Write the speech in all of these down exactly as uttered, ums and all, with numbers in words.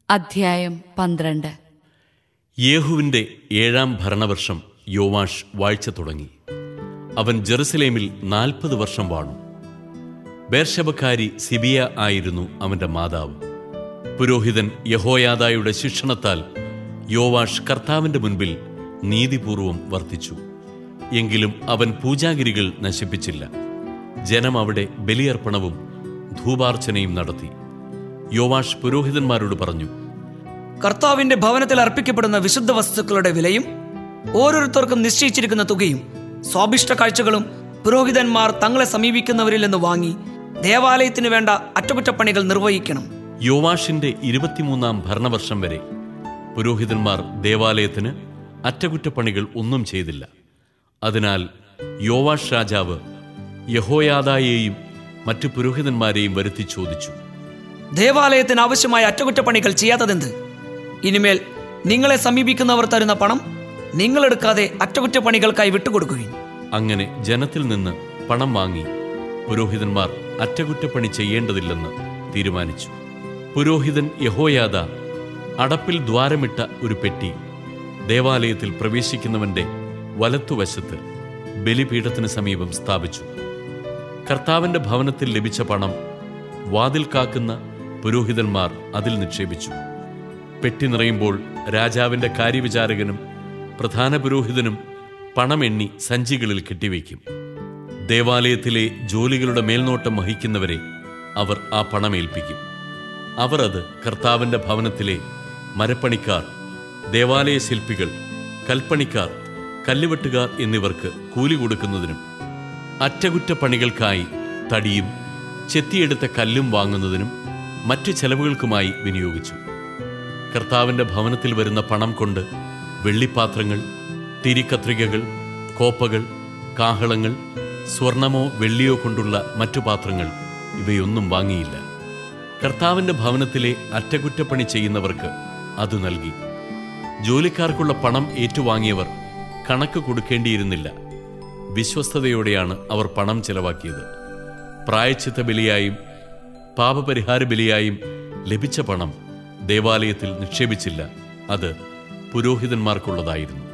അധ്യായം പന്ത്രണ്ട്. യേഹുവിന്റെ ഏഴാം ഭരണവർഷം യോവാഷ് വാഴ്ച തുടങ്ങി. അവൻ ജെറുസലേമിൽ നാൽപ്പത് വർഷം വാണു. ബേർശബക്കാരി സിബിയ ആയിരുന്നു അവന്റെ മാതാവ്. പുരോഹിതൻ യഹോയാദായുടെ ശിക്ഷണത്താൽ യോവാഷ് കർത്താവിന്റെ മുൻപിൽ നീതിപൂർവം വർത്തിച്ചു. എങ്കിലും അവൻ പൂജാഗിരികൾ നശിപ്പിച്ചില്ല. ജനം അവിടെ ബലിയർപ്പണവും ധൂപാർച്ചനയും നടത്തി. യോവാഷ് പുരോഹിതന്മാരോട് പറഞ്ഞു, കർത്താവിന്റെ ഭവനത്തിൽ അർപ്പിക്കപ്പെടുന്ന വിശുദ്ധ വസ്തുക്കളുടെ വിലയും ഓരോരുത്തർക്കും നിശ്ചയിച്ചിരിക്കുന്ന തുകയും സ്വാഭിഷ്ട കാഴ്ചകളും പുരോഹിതന്മാർ തങ്ങളെ സമീപിക്കുന്നവരിൽ നിന്ന് വാങ്ങി ദേവാലയത്തിന് വേണ്ട അറ്റകുറ്റപ്പണികൾ നിർവഹിക്കണം. യോവാഷിന്റെ ഇരുപത്തിമൂന്നാം ഭരണവർഷം വരെ പുരോഹിതന്മാർ ദേവാലയത്തിന് അറ്റകുറ്റപ്പണികൾ ഒന്നും ചെയ്തില്ല. അതിനാൽ യോവാഷ് രാജാവ് യഹോയാദായെയും മറ്റു പുരോഹിതന്മാരെയും വരുത്തി ചോദിച്ചു, ദേവാലയത്തിന് ആവശ്യമായ അറ്റകുറ്റപ്പണികൾ ചെയ്യാത്തതെന്ത്? ഇനിമേൽ നിങ്ങളെ സമീപിക്കുന്നവർ തരുന്ന പണം നിങ്ങളെടുക്കാതെ അറ്റകുറ്റപ്പണികൾക്കായി വിട്ടുകൊടുക്കുകയും. അങ്ങനെ ജനത്തിൽ നിന്ന് പണം വാങ്ങി പുരോഹിതന്മാർ അറ്റകുറ്റപ്പണി ചെയ്യേണ്ടതില്ലെന്ന് തീരുമാനിച്ചു. പുരോഹിതൻ യഹോയാദ അടപ്പിൽ ദ്വാരമിട്ട ഒരു പെട്ടി ദേവാലയത്തിൽ പ്രവേശിക്കുന്നവന്റെ വലത്തുവശത്ത് ബലിപീഠത്തിന് സമീപം സ്ഥാപിച്ചു. കർത്താവിന്റെ ഭവനത്തിൽ ലഭിച്ച പണം വാതിൽ കാക്കുന്ന പുരോഹിതന്മാർ അതിൽ നിക്ഷേപിച്ചു. പെട്ടി നിറയുമ്പോൾ രാജാവിന്റെ കാര്യവിചാരകനും പ്രധാന പുരോഹിതനും പണമെണ്ണി സഞ്ചികളിൽ കെട്ടിവയ്ക്കും. ദേവാലയത്തിലെ ജോലികളുടെ മേൽനോട്ടം വഹിക്കുന്നവരെ അവർ ആ പണമേൽപ്പിക്കും. അവർ അത് കർത്താവിന്റെ ഭവനത്തിലെ മരപ്പണിക്കാർ, ദേവാലയ ശില്പികൾ, കൽപ്പണിക്കാർ, കല്ലുവെട്ടുകാർ എന്നിവർക്ക് കൂലി കൊടുക്കുന്നതിനും അറ്റകുറ്റപ്പണികൾക്കായി തടിയും ചെത്തിയെടുത്ത കല്ലും വാങ്ങുന്നതിനും മറ്റു ചെലവുകൾക്കുമായി വിനിയോഗിച്ചു. കർത്താവിന്റെ ഭവനത്തിൽ വരുന്ന പണം കൊണ്ട് വെള്ളിപ്പാത്രങ്ങൾ, തിരിക്കത്രികകൾ, കോപ്പകൾ, കാഹളങ്ങൾ, സ്വർണമോ വെള്ളിയോ കൊണ്ടുള്ള മറ്റു പാത്രങ്ങൾ ഇവയൊന്നും വാങ്ങിയില്ല. കർത്താവിന്റെ ഭവനത്തിലെ അറ്റകുറ്റപ്പണി ചെയ്യുന്നവർക്ക് അത് നൽകി. ജോലിക്കാർക്കുള്ള പണം ഏറ്റുവാങ്ങിയവർ കണക്ക് കൊടുക്കേണ്ടിയിരുന്നില്ല. വിശ്വസ്തയോടെയാണ് അവർ പണം ചെലവാക്കിയത്. പ്രായശ്ചിത്ത ബലിയായും പാപപരിഹാര ബലിയായും ലഭിച്ച പണം ദേവാലയത്തിൽ നിക്ഷേപിച്ചില്ല. അത് പുരോഹിതന്മാർക്കുള്ളതായിരുന്നു.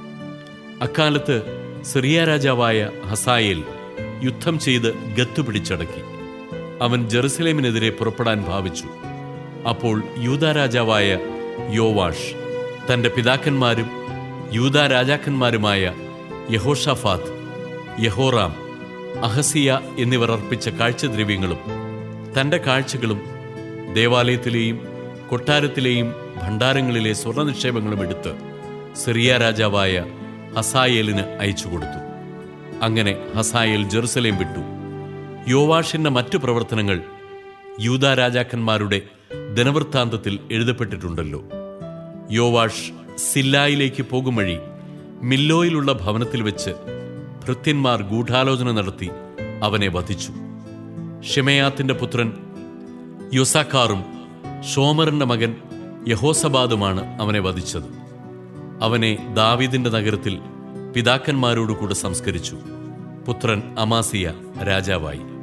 അക്കാലത്ത് സിറിയ രാജാവായ ഹസായേൽ യുദ്ധം ചെയ്ത് ഗത്ത് പിടിച്ചടക്കി. അവൻ ജെറുസലേമിനെതിരെ പുറപ്പെടാൻ ഭാവിച്ചു. അപ്പോൾ യൂദാ രാജാവായ യോവാഷ് തന്റെ പിതാക്കന്മാരും യൂദാ രാജാക്കന്മാരുമായ യഹോഷാഫാത്ത്, യഹോറാം, അഹസിയ എന്നിവർ അർപ്പിച്ച കാഴ്ചദ്രവ്യങ്ങളും തന്റെ കാഴ്ചകളും ദേവാലയത്തിലെയും കൊട്ടാരത്തിലെയും ഭണ്ഡാരങ്ങളിലെ സ്വർണ്ണ നിക്ഷേപങ്ങളും എടുത്ത് സിറിയ രാജാവായ ഹസായേലിന് അയച്ചു കൊടുത്തു. അങ്ങനെ ഹസായേൽ ജെറുസലേം വിട്ടു. യോവാഷിന്റെ മറ്റു പ്രവർത്തനങ്ങൾ യൂദാ രാജാക്കന്മാരുടെ ദിനവൃത്താന്തത്തിൽ എഴുതപ്പെട്ടിട്ടുണ്ടല്ലോ. യോവാഷ് സില്ലായിലേക്ക് പോകും വഴി മില്ലോയിലുള്ള ഭവനത്തിൽ വെച്ച് ഭൃത്യന്മാർ ഗൂഢാലോചന നടത്തി അവനെ വധിച്ചു. ഷിമെയാത്തിന്റെ പുത്രൻ യൊസാക്കാറും ഷോമറിന്റെ മകൻ യഹോസബാദുമാണ് അവനെ വധിച്ചത്. അവനെ ദാവീദിന്റെ നഗരത്തിൽ പിതാക്കന്മാരോടുകൂടെ സംസ്കരിച്ചു. പുത്രൻ അമാസിയ രാജാവായി.